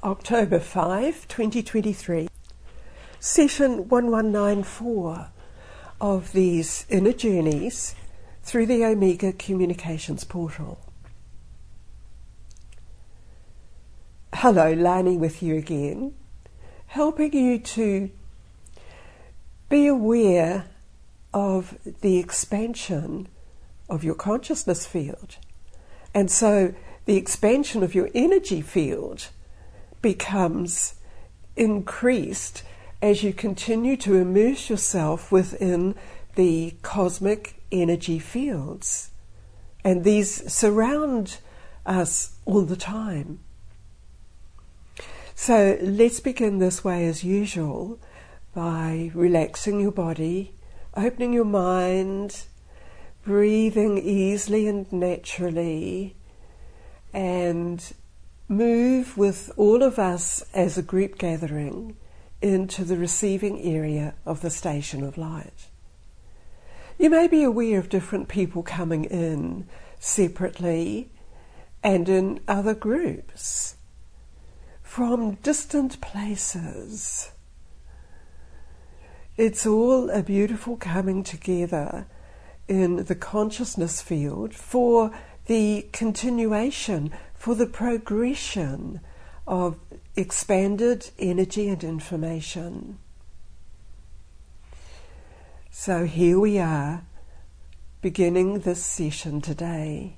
October 5, 2023, session 1194 of these inner journeys through the Omega Communications Portal. Hello, Lani with you again, helping you to be aware of the expansion of your consciousness field. And so the expansion of your energy field becomes increased as you continue to immerse yourself within the cosmic energy fields. And these surround us all the time. So let's begin this way as usual by relaxing your body, opening your mind, breathing easily and naturally, and move with all of us as a group gathering into the receiving area of the station of light. You may be aware of different people coming in separately and in other groups from distant places. It's all a beautiful coming together in the consciousness field for the continuation, for the progression of expanded energy and information. So here we are, beginning this session today.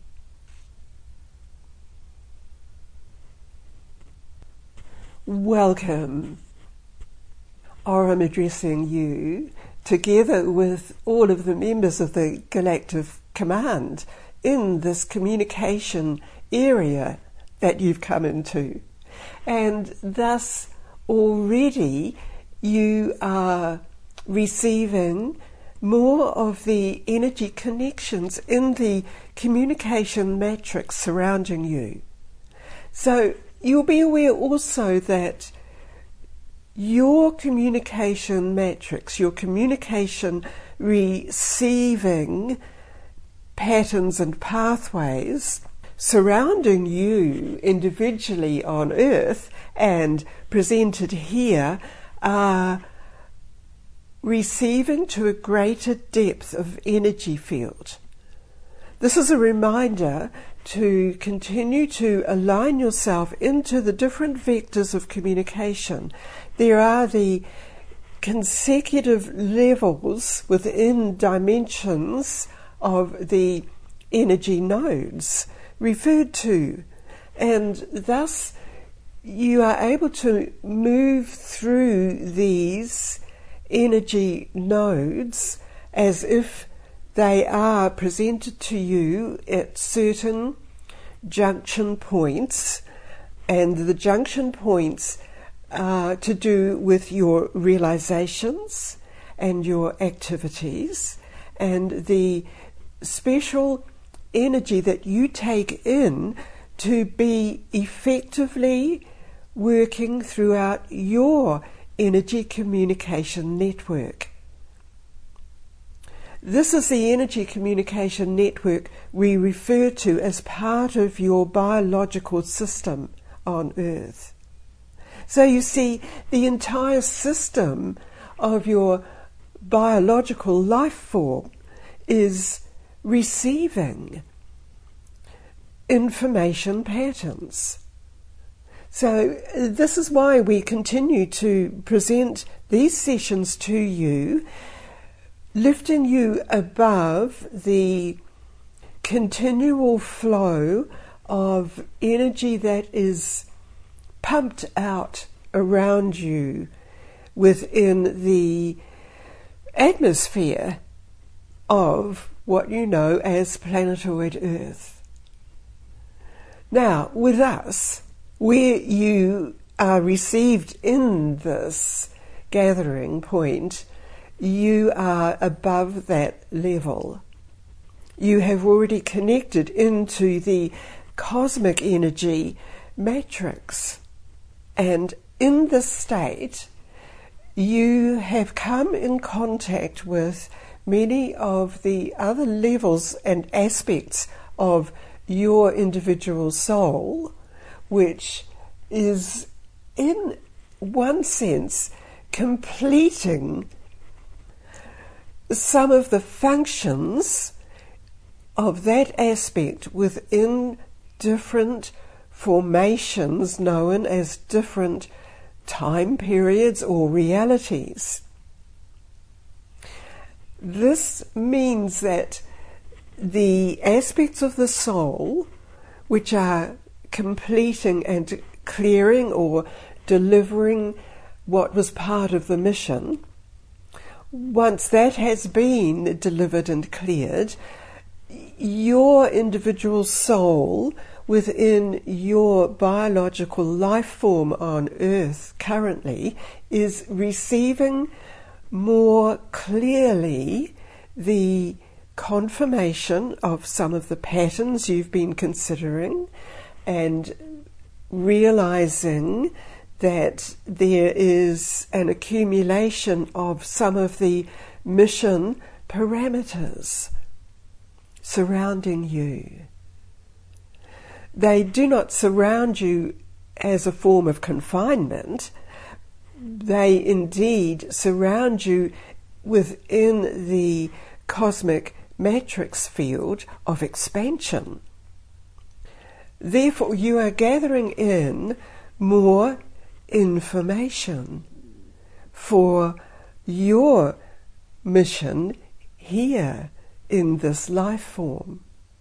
Welcome, or I'm addressing you, together with all of the members of the Galactic Command in this communication area that you've come into. And thus already you are receiving more of the energy connections in the communication matrix surrounding you. So you'll be aware also that your communication matrix, your communication receiving patterns and pathways surrounding you individually on Earth and presented here are receiving to a greater depth of energy field. This is a reminder to continue to align yourself into the different vectors of communication. There are the consecutive levels within dimensions of the energy nodes referred to, and thus you are able to move through these energy nodes as if they are presented to you at certain junction points, and the junction points are to do with your realizations and your activities and the special energy that you take in to be effectively working throughout your energy communication network. This is the energy communication network we refer to as part of your biological system on Earth. So you see, the entire system of your biological life form is receiving information patterns. So this is why we continue to present these sessions to you, lifting you above the continual flow of energy that is pumped out around you within the atmosphere of what you know as planetoid Earth. Now, with us, where you are received in this gathering point, you are above that level. You have already connected into the cosmic energy matrix, and in this state you have come in contact with many of the other levels and aspects of your individual soul, which is in one sense, completing some of the functions of that aspect within different formations known as different time periods or realities. This means that the aspects of the soul which are completing and clearing or delivering what was part of the mission, once that has been delivered and cleared, your individual soul within your biological life form on Earth currently is receiving more clearly the confirmation of some of the patterns you've been considering and realizing that there is an accumulation of some of the mission parameters surrounding you. They do not surround you as a form of confinement. They indeed surround you within the cosmic matrix field of expansion. Therefore, you are gathering in more information for your mission here in this life form.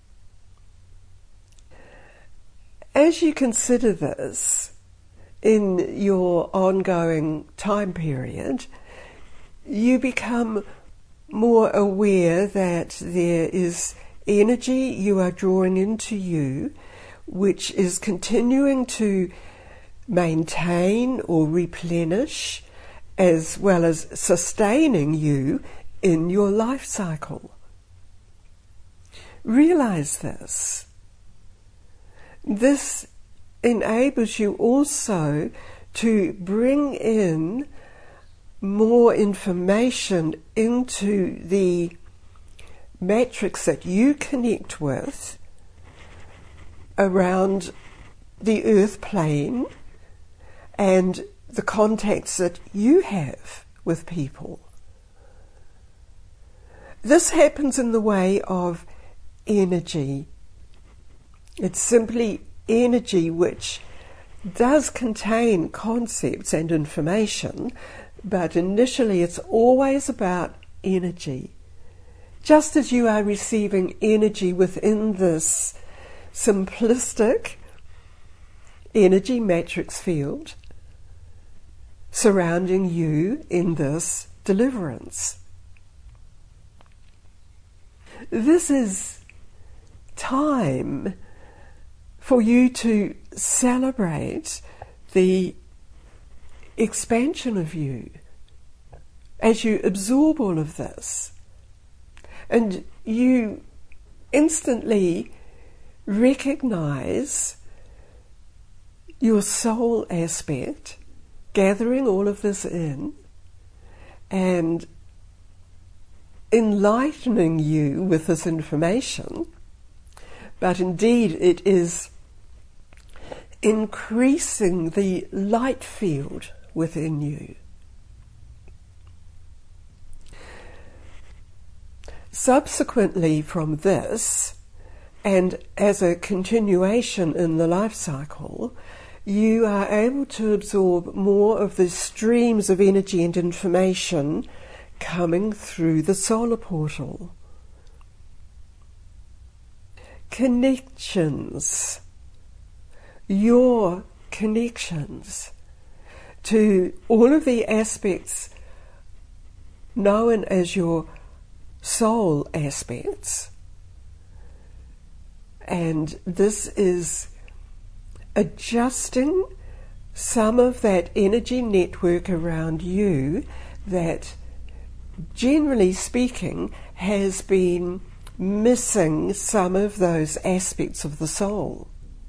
As you consider this in your ongoing time period, you become more aware that there is energy you are drawing into you which is continuing to maintain or replenish as well as sustaining you in your life cycle. Realize this. This enables you also to bring in more information into the matrix that you connect with around the earth plane and the contacts that you have with people. This happens in the way of energy. It's simply energy which does contain concepts and information, but initially it's always about energy. Just as you are receiving energy within this simplistic energy matrix field surrounding you in this deliverance. This is time for you to celebrate the expansion of you as you absorb all of this. And you instantly recognize your soul aspect, gathering all of this in and enlightening you with this information. But indeed it is increasing the light field within you. Subsequently from this, and as a continuation in the life cycle, you are able to absorb more of the streams of energy and information coming through the solar portal. Connections, your connections to all of the aspects known as your soul aspects. And this is adjusting some of that energy network around you that, generally speaking, has been missing some of those aspects of the soul.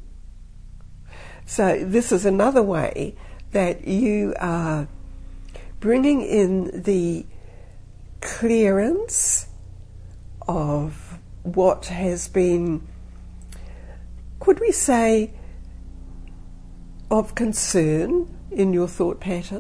So this is another way that you are bringing in the clearance of what has been, could we say, of concern in your thought pattern?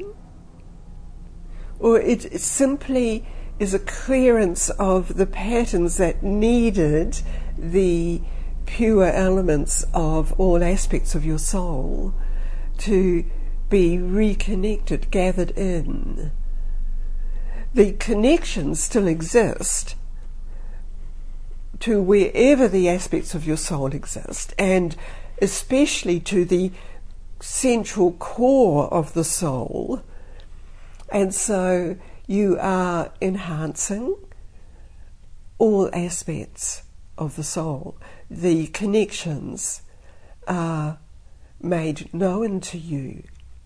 Or it simply is a clearance of the patterns that needed the pure elements of all aspects of your soul to be reconnected, gathered in. The connections still exist to wherever the aspects of your soul exist, and especially to the central core of the soul. And so you are enhancing all aspects of the soul. The connections are made known to you.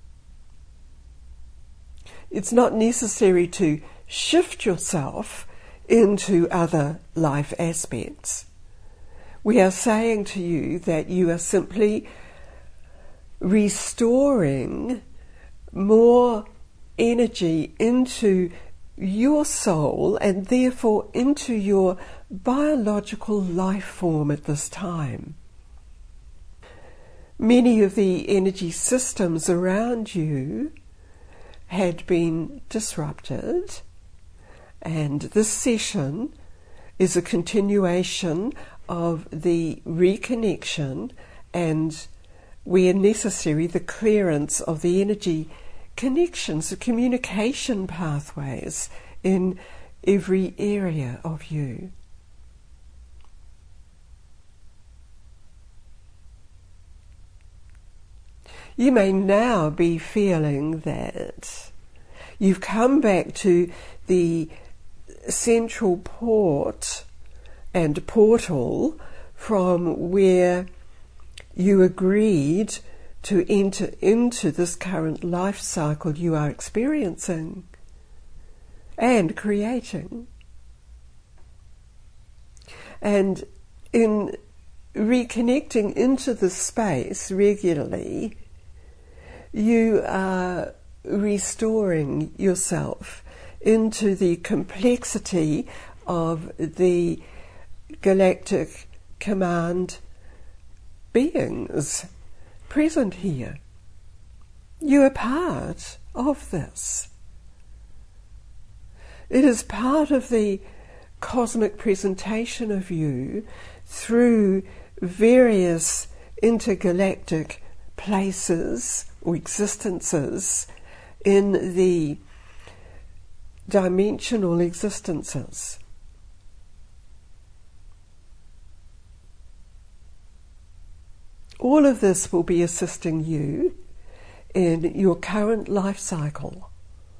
It's not necessary to shift yourself into other life aspects. We are saying to you that you are simply restoring more energy into your soul and therefore into your biological life form at this time. Many of the energy systems around you had been disrupted, and this session is a continuation of the reconnection and, where necessary, the clearance of the energy connections, the communication pathways in every area of you. You may now be feeling that you've come back to the central port and portal from where you agreed to enter into this current life cycle you are experiencing and creating. And in reconnecting into this space regularly, you are restoring yourself into the complexity of the galactic command beings present here. You are part of this. It is part of the cosmic presentation of you through various intergalactic places or existences in the dimensional existences. All of this will be assisting you in your current life cycle.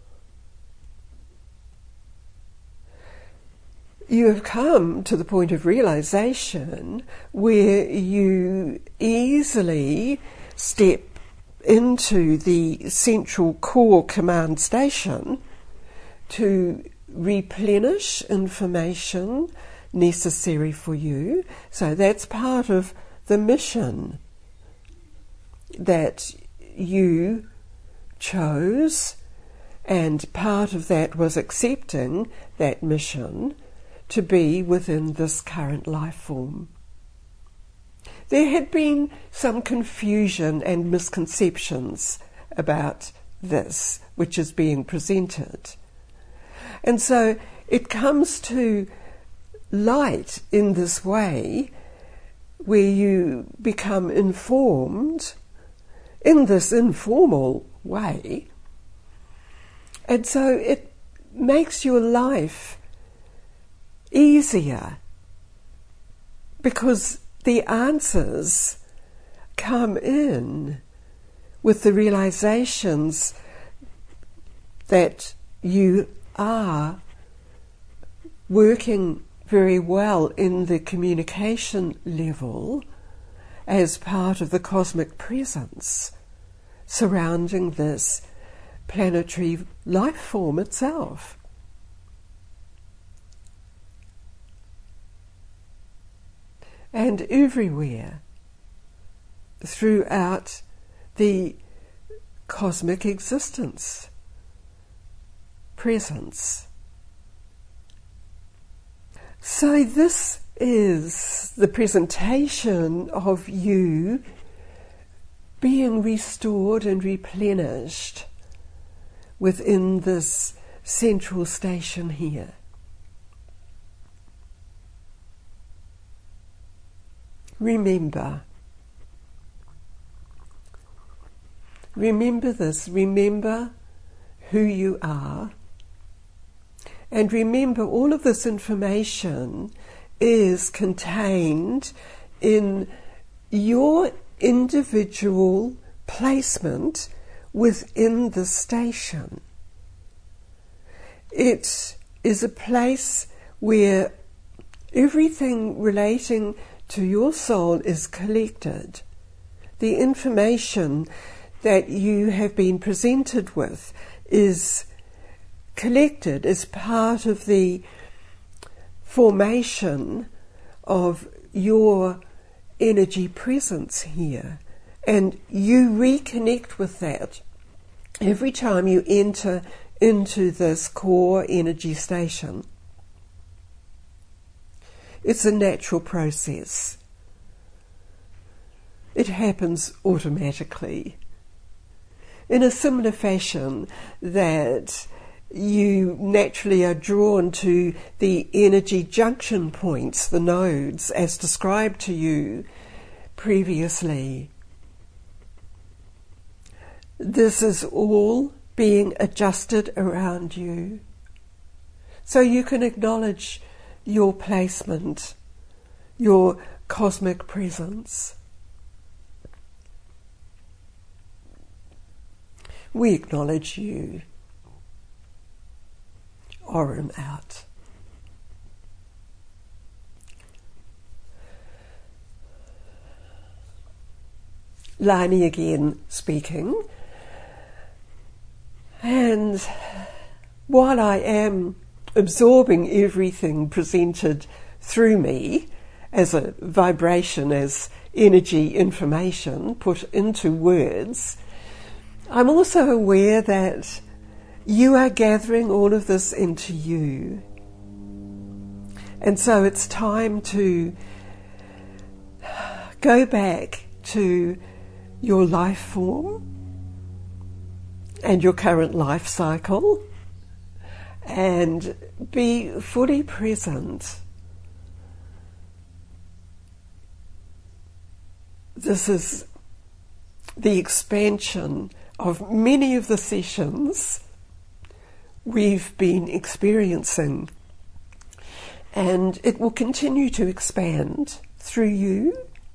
You have come to the point of realization where you easily step into the central core command station to replenish information necessary for you. So that's part of the mission that you chose, and part of that was accepting that mission to be within this current life form. There had been some confusion and misconceptions about this, which is being presented. And so it comes to light in this way, where you become informed in this informal way. And so it makes your life easier, because the answers come in with the realizations that you are working very well in the communication level as part of the cosmic presence surrounding this planetary life form itself. And everywhere throughout the cosmic existence, presence. So this is the presentation of you being restored and replenished within this central station here. Remember this, remember who you are, and remember all of this information is contained in your individual placement within the station. It is a place where everything relating to your soul is collected. The information that you have been presented with is collected as part of the formation of your energy presence here, and you reconnect with that every time you enter into this core energy station. It's a natural process. It happens automatically. In a similar fashion that you naturally are drawn to the energy junction points, the nodes, as described to you previously. This is all being adjusted around you, so you can acknowledge your placement, your cosmic presence. We acknowledge you. Aurum out. Lani again speaking. And while I am absorbing everything presented through me as a vibration, as energy information put into words, I'm also aware that you are gathering all of this into you. And so it's time to go back to your life form and your current life cycle and be fully present. This is the expansion of many of the sessions we've been experiencing, and it will continue to expand through you.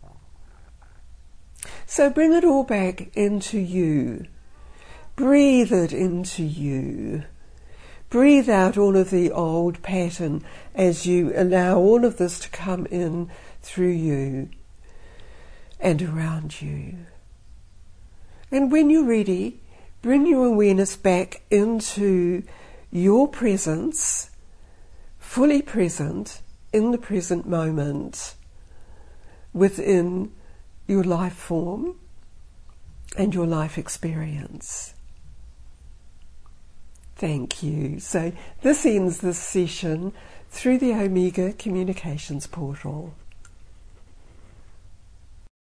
So bring it all back into you. Breathe it into you. Breathe out all of the old pattern as you allow all of this to come in through you and around you. And when you're ready, bring your awareness back into your presence, fully present in the present moment within your life form and your life experience. Thank you. So this ends this session through the Omega Communications Portal.